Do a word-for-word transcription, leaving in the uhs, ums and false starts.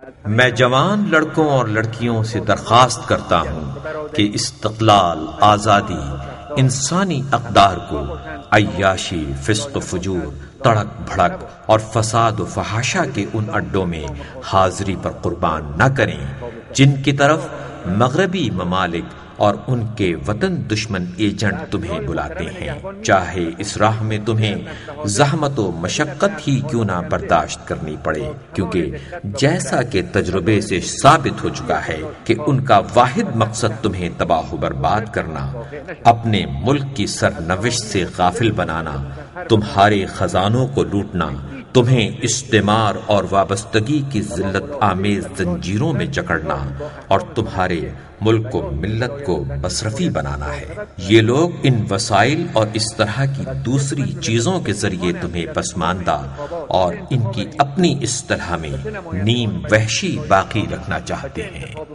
میں جوان لڑکوں اور لڑکیوں سے درخواست کرتا ہوں کہ استقلال، آزادی، انسانی اقدار کو عیاشی، فسق و فجور، تڑک بھڑک اور فساد و فحاشا کے ان اڈوں میں حاضری پر قربان نہ کریں جن کی طرف مغربی ممالک اور ان کے وطن دشمن ایجنٹ تمہیں بلاتے ہیں، چاہے اس راہ میں تمہیں زحمت و مشقت ہی کیوں نہ برداشت کرنی پڑے، کیونکہ جیسا کہ تجربے سے ثابت ہو چکا ہے کہ ان کا واحد مقصد تمہیں تباہ و برباد کرنا، اپنے ملک کی سرنوشت سے غافل بنانا، تمہارے خزانوں کو لوٹنا، تمہیں استعمار اور وابستگی کی ذلت آمیز زنجیروں میں جکڑنا اور تمہارے ملک کو ملت کو مصرفی بنانا ہے۔ یہ لوگ ان وسائل اور اس طرح کی دوسری چیزوں کے ذریعے تمہیں پسماندہ اور ان کی اپنی اصطلاح میں نیم وحشی باقی رکھنا چاہتے ہیں۔